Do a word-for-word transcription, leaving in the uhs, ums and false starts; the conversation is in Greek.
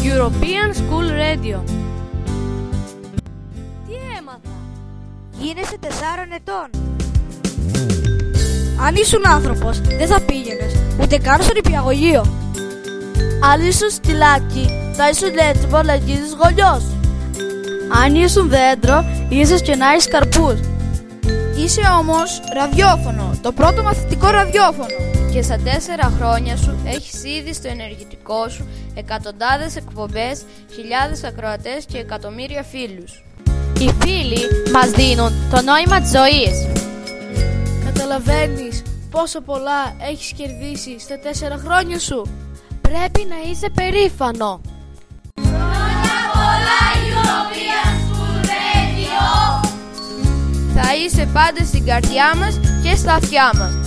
European School Radio. Τι έμαθα? Γίνεσαι τεσσάρων ετών. Αν ήσουν άνθρωπος, δεν θα πήγαινες ούτε καν στο νηπιαγωγείο. Αν ήσουν σκυλάκι, θα ήσουν έτοιμο να γίνεις γονιός. Αν ήσουν δέντρο, ίσως και να έχεις καρπούς. Είσαι όμως ραδιόφωνο, το πρώτο μαθητικό ραδιόφωνο. Και στα τέσσερα χρόνια σου έχεις ήδη στο ενεργητικό σου εκατοντάδες εκπομπές, χιλιάδες ακροατές και εκατομμύρια φίλους. Οι φίλοι μας δίνουν το νόημα της ζωής. Καταλαβαίνεις πόσο πολλά έχεις κερδίσει στα τέσσερα χρόνια σου? Πρέπει να είσαι περήφανο. Χρόνια πολλά European School Radio. Θα είσαι πάντα στην καρδιά μας και στα αυτιά μας.